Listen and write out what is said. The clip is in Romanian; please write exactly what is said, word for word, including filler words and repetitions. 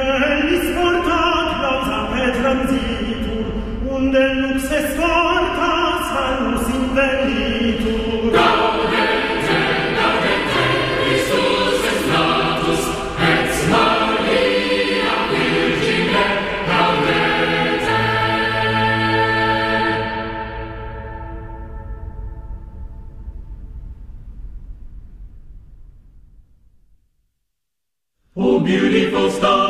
bellis porta clausa petram zitur, unde lux es porta salus invenditur. Gaudete, gaudete, Christus est natus, et Maria Virgine, gaudete. O beautiful star,